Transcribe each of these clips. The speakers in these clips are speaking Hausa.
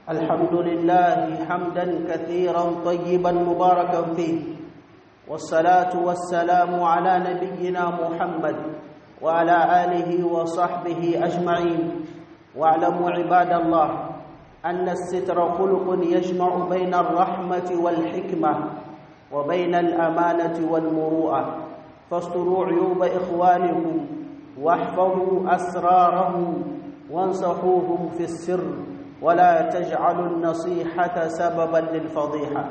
الحمد لله حمدا كثيرا طيبا مباركا فيه، والصلاة والسلام على نبينا محمد وعلى آله وصحبه أجمعين. واعلموا عباد الله أن الستر خلق يجمع بين الرحمة والحكمة وبين الأمانة والمروءة، فاستروا عيوب إخوانكم واحفظوا أسرارهم وانصحوهم في السر، ولا تجعلوا النصيحة سببا للفضيحة.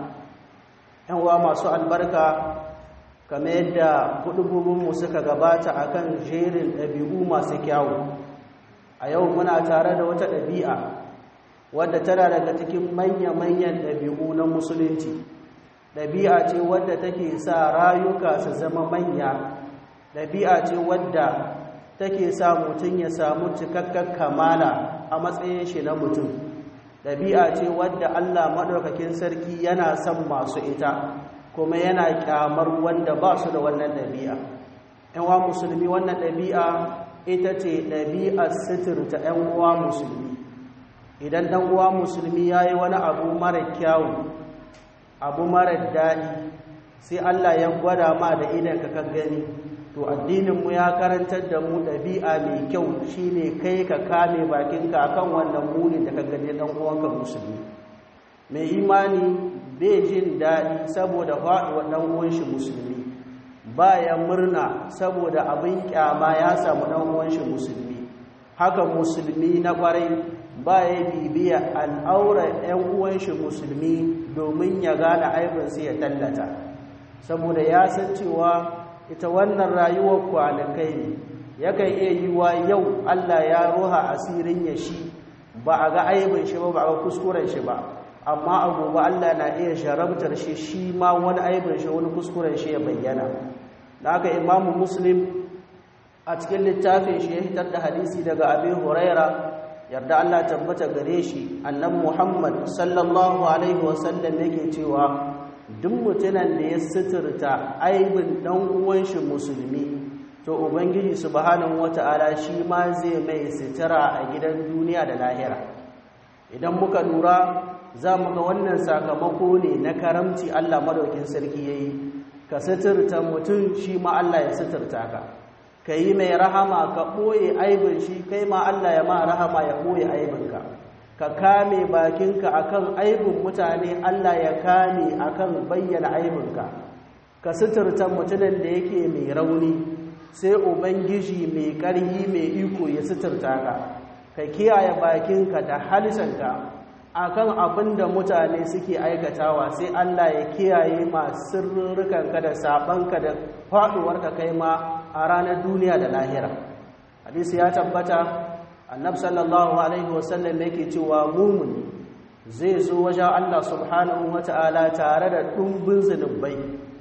yanwa masu albarka kamar yadda kudububinmu suka gabata akan jerin ɗabi'u masu kyawu, a yau muna tare da wata ɗabi'a wadda tana daga cikin manya-manyan ɗabi'u na musulunci. ɗabi'a ce wadda take sa rayuka su zama manya, ɗabi'a ce wadda take sa mutum ya samu cikakken kamala a matsayin shi na mutum. ɗabi'a ce wadda Allah maɗaukakin sarki yana son masu ita kuma yana ƙyamar wanda ba su da wannan ɗabi'a. ‘Yan'uwa musulmi, wannan ɗabi'a ita ce ɗabi'ar sitirta ‘yan'uwa musulmi. Idan ɗan'uwa musulmi ya yi wani abu mara kyawu, abu mara daɗi, sai Allah ya gwada ma da idan ka gani, to addininmu ya karantar da mu ɗabi'a mai kyau shine kai ka kame bakinka akan wannan munin da ka gani ɗan uwanka musulmi. Mai imani bai jin daɗi saboda faɗuwar ɗan uwan shi musulmi, baya murna saboda abin kyama ya samu ɗan uwan shi musulmi. Haka musulmi na ƙwarai baya bibiya al'aurar ɗan uwan shi musulmi domin ya gane aibinsu ya tallata, saboda ya san cewa ita wannan rayuwar kwanakai ne. Yakan iya yi wa yau Allah ya roha asirin ya shi, ba a ga aibin shi ba, ba a ga kuskuren shi ba, amma a gobe Allah na iya sharabtar shi ma wani aibin shi, wani kuskuren shi ya bayyana. Da haka Imamu Muslim a cikin littafin shi ya hitar da hadisi daga Abi Huraira, yarda Allah tabbata gare shi, annabi Muhammad sallallahu alaihi wasallam yake cewa duk mutumin da ya suturta aibin dan uwan shi musulmi, to ubangiji subhanahu wata'ala shi ma zai mai sutura a gidan duniya da lahira. Idan muka lura za mu ga wannan sakamako ne na karamci Allah madaukin sarki yayi. Ka suturta mutum, shi ma Allah ya suturta ka. Ka yi mai rahama, ka ɓoye aibin shi, kai ma Allah ya ma rahama ya ɓoye aibinka. Ka kame bakinka akan aibin mutane, Allah ya kame akan bayyana aibinka. Ka suturta mutumin da yake mai rauni, sai ubangiji mai ƙarhi mai iko ya suturta ka. Ka kiyaye bakinka da halishanka akan abin da mutane suke aikatawa, sai Allah ya kiyaye ma sirrukanka da sabanka da faɗuwarka kai ma a ranar duniya da lahira. Hadisi ya tabbata, annab sallallahu alaihi wasallam yake cewa mumuni zai zo wajen Allah subhanahu wata'ala tare da ɗumbin zunubai.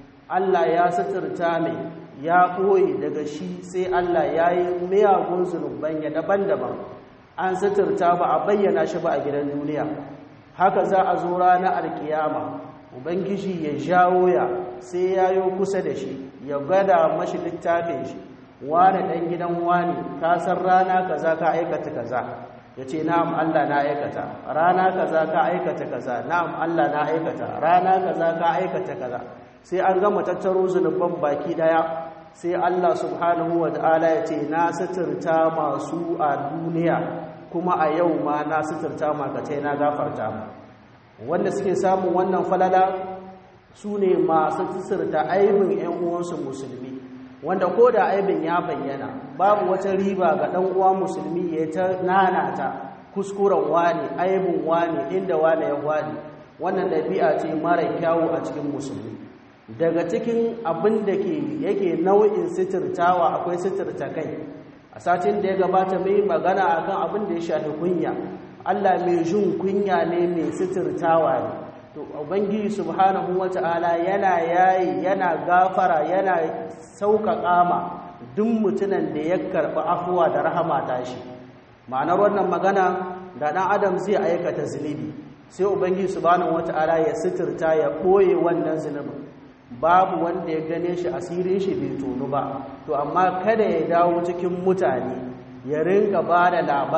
Allah ya suturta mai, ya ɓoye daga shi, sai Allah ya yi miyagun zunuban ya daban-daban, an suturta ba a bayyana shi ba a gidan duniya. Haka za a zo ranar alkiyama, ubangiji ya jawo ya, sai ya yi kusa da shi, ya gada mashi littafin shi, wani ɗan gidan wani, ka san rana kaza ka aikata kaza. Ya ce na'am Allah na aikata, rana kaza ka aikata kaza, na'am Allah na aikata, rana kaza ka aikata kaza. Sai an gama tattaro zunuban baki daya, sai Allah subhanahu wa ta'ala ya ce na suturta masu a duniya, kuma a yau ma na suturta makatai na gafarta mu. Wanda suke samun wannan falala su ne masu suturta aibin 'yan uwansu musulmi, wanda ko da aibin ya bayyana babu wata riba ga ɗan uwa musulmi ya ta nanata kuskuren wani, aibin wani, inda wani ya wani. Wannan ɗabi'a ce mara kyawu a cikin musulmi. Daga cikin abin da yake nau'in sitirtawa akwai sitirta kai. A satin da ya gabata mai magana akan abin da ya shafi kunya. Allah mai jin kunya ne, mai sitirtawa ne. To ubangiji subhanahu wata'ala yana yayi, yana gafara, yana sauƙaƙa ma duk mutumin da ya karɓi afuwa da rahama ta shi. Ma'anar wannan magana, da ɗan adam zai aikata zunubi, sai ubangiji subhanahu wata'ala ya sitirta, ya ɓoye wannan zunubin, babu wanda ya gane shi, asirin shi bai tonu ba. To amma kada ya dawo cikin mutane ya rinka ba da labari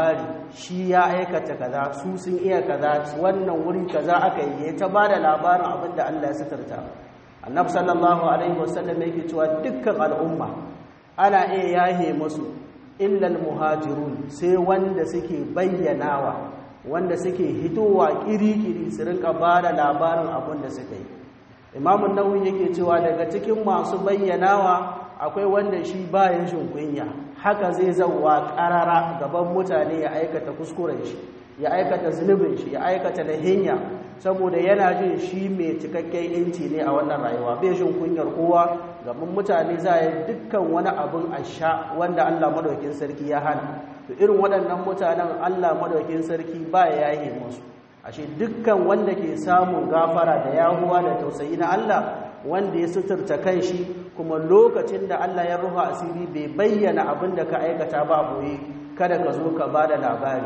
shi ya aikata kaza su sun iya kaza wannan wuri kaza aka yi ta bada labarin abin da Allah ya sitarta annabi sallallahu alaihi wasallam yake cewa dukkan al'umma ana iya yahe musu illa al-muhajirun sai wanda suke bayyanawa wanda suke hitowa kiri-kiri su rinka bada labarin abin da suka yi Imam an-Nawawi yake cewa daga cikin masu bayyanawa akwai wanda shi bayan shinkunya haka zai zauwa karara gaban mutane ya aikata kuskuren shi ya aikata zunubin shi ya aikata lahinya saboda yana jin shi mai cikakken yanci ne a wannan rayuwa bai jin kunyar kowa gaban mutane za yi dukkan wani abin asha wanda Allah madaukakin sarki ya hana to irin waɗannan mutanen Allah madaukakin sarki ba ya yaye musu ashe dukkan wanda ke samun gafara da yahuwa da tausayi na Allah wanda ya suturta kanshi kuma lokacin da Allah ya ruha asiri bai bayyana abin da ka aikata ba boye kada ka zo ka bada labari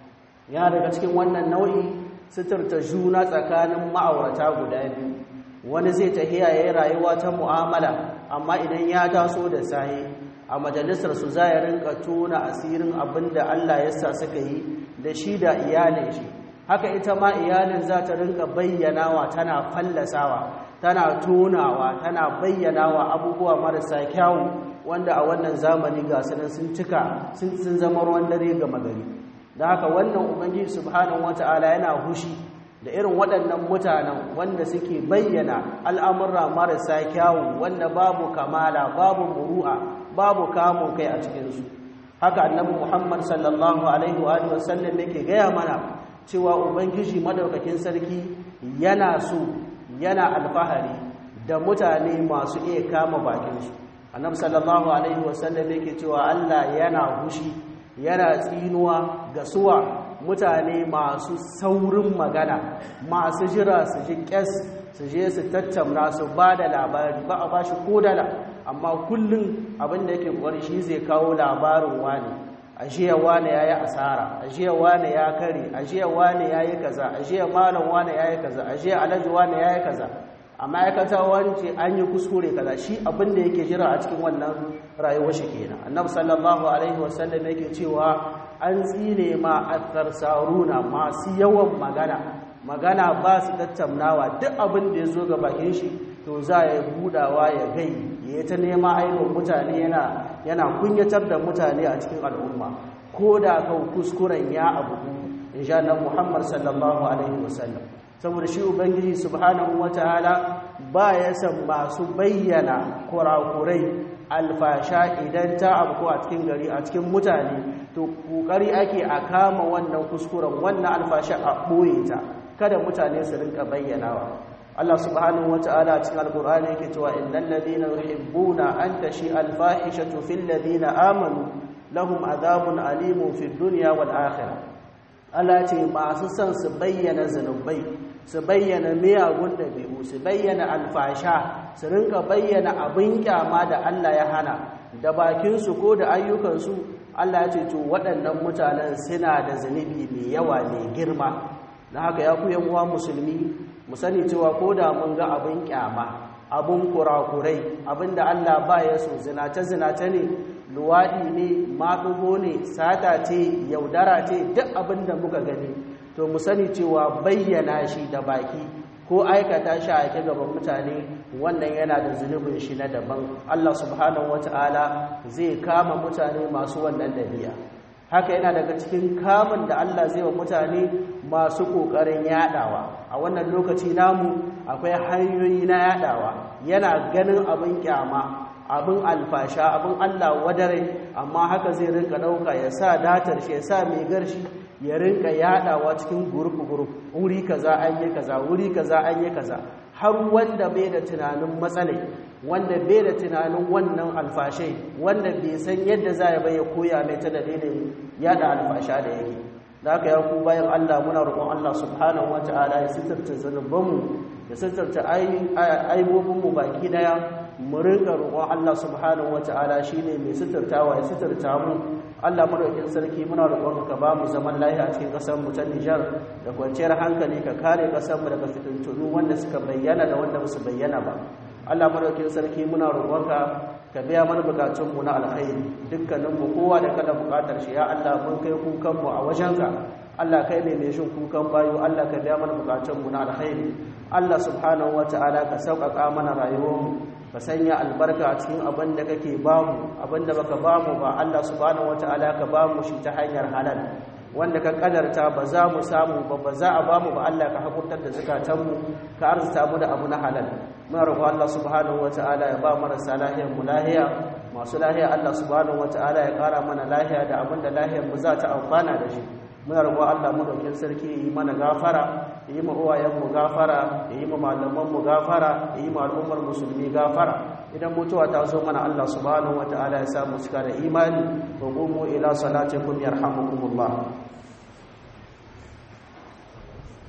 ya daga cikin wannan nau'i suturta juna tsakanin ma'aurata guda biyu wani zai tahiya yayin rayuwa ta mu'amala amma idan ya taso da sahi a majalisar su za ya rinka tona asirin abin da Allah ya sa suka yi da shi da iyalin shi haka ita ma iyalin za ta rinka bayyanawa tana fallasawa tana tonawa tana bayyanawa abubuwa marasa kyawu wanda a wannan zamani ga sanan sun cika sun zama ruwan dare ga magari da haka wannan ubangiji subhanahu wataala yana hushi da irin waɗannan mutanen wanda suke bayyana al'amurra marasa kyawu wanda babu kamala babu muru'a babu kamun kai a cikinsu haka annabi Muhammad sallallahu alaihi wa sallam yake gaya mana cewa ubangiji madaukakin sarki yana so yana alfahari da mutane masu iya kama bakinsu annabi sallallahu alaihi wasallam yake cewa Allah yana hushi yana tsinuwa ga suwa mutane masu saurin magana masu jira su ji kes su je su tattauna su ba da labari ba a bashi kodala amma kullum abin da yake kwari shi zai kawo labarin wani ajiya wane yayi asara ajiya wane ya kare ajiya wane yayi kaza ajiya malam wane yayi kaza ajiya alhaji wane yayi kaza a ma'aikata wance an yi kuskure kaza shi abin da yake jira a cikin wannan rayuwar shi kenan annabi sallallahu alaihi wasallam yake cewa an tsine ma atharsaruna masu yawan magana ba su tattaunawa duk abin da ya zo ga bakin shi to za ya budawa ya gai ya ta nema aibin mutane yana kunyatar da mutane a cikin al'umma ko da kan kuskuren ya abu insha Allah Muhammad sallallahu alaihi wasallam saboda shi ubangiji subhanahu wataala ba ya san masu bayyana kurakurai alfasha idan ta abu a cikin gari a cikin mutane to kokari ake a kama wannan kuskuren wannan alfasha a boye ta kada mutane su rinka bayyanawa Allah subhanahu wataala cikin alqur'ani yake cewa innal ladina yuhibbuna an tashi alfahishatu fil ladina amanu lahum adhabun alimun fid dunya wal akhirah Allah ce masu son su bayyana zanubai su bayyana miyagun dabi'u su bayyana alfasha su rinka bayyana abin kyama da Allah ya hana da bakin su ko da ayyukan su Allah ya ce to waɗannan mutanen suna da zanubi mai yawa mai girma dan haka ya ku yan uwa musulmi mu sani cewa ko da mun ga abin kyama abin kurakurai abinda Allah ba ya so zinace ne luwaɗi ne maɗugo ne sata ce yaudara ce duk abinda muka gani to mu sani cewa bayyana shi da baki ko aikata shi a gaban mutane wannan yana da zunubin shi na daban Allah subhanahu wataala zai kama mutane masu wannan dabi'a haka yana daga cikin kamun da Allah zai wa mutane masu kokarin yadawa a wannan lokaci namu akwai hanyoyi na yadawa yana ganin abin kyama abin alfasha abin Allah wadare amma haka zai rinka dauka ya sa datar shi ya sa mai garshi ya rinka yadawa cikin group wuri kaza an yi kaza wuri kaza an yi kaza har wanda bai da tunanin matsalai wanda bai da tunanin wannan alfashai wanda bai san yadda za ya bai koya mai ta dalilin yada alfasha da yake da haka ya ku bayan Allah muna roƙon Allah subhanahu wataala ya sitarta zanubanmu ya sitarta aibobinmu baki daya mu rinka roƙon Allah subhanahu wataala shine mai sitartawa ya sitarta mu Allah madaukakin sarki muna roƙon ka ba mu zaman lafiya a cikin ƙasar mu ta Nijar da kwanciyar hankali ka kare ƙasar mu daga fitintunu wanda suka bayyana da wanda ba su bayyana ba Allah madaukakin sarki muna roƙonka ka biya mana bukatunmu na alkhairi dukkaninmu kowa da kada bukatar shi ya Allah mun kai kukanmu a wajenka Allah kai ne mai shin kukan bayo Allah ka biya mana bukatunmu na alkhairi Allah subhanahu wataala ka sauƙaƙa mana rayuwarmu ka sanya albarka a cikin abin da kake bamu abin da baka bamu ba Allah subhanahu wataala ka bamu shi ta hanyar halal wanda ka kadarta ba za mu samu ba za a bamu ba Allah ka hakurtar da zakatanmu ka arzuta mu da abu na halal muna roƙo Allah subhanahu wataala ya ba marasa lahiyar mu lahiya masu lahiya Allah subhanahu wataala ya ƙara mana lahiya da abin da lahiyar mu za ta amfana da shi muna roƙo Allah madaukakin sarki yi mana gafara yi ma uwayen mu gafara yi ma malaman mu gafara yi ma al'ummar musulmi gafara idan mutuwa ta zo mana Allah subhanahu wataala ya sa mu cika da imani wa qumu ila salatikum yarhamukumullah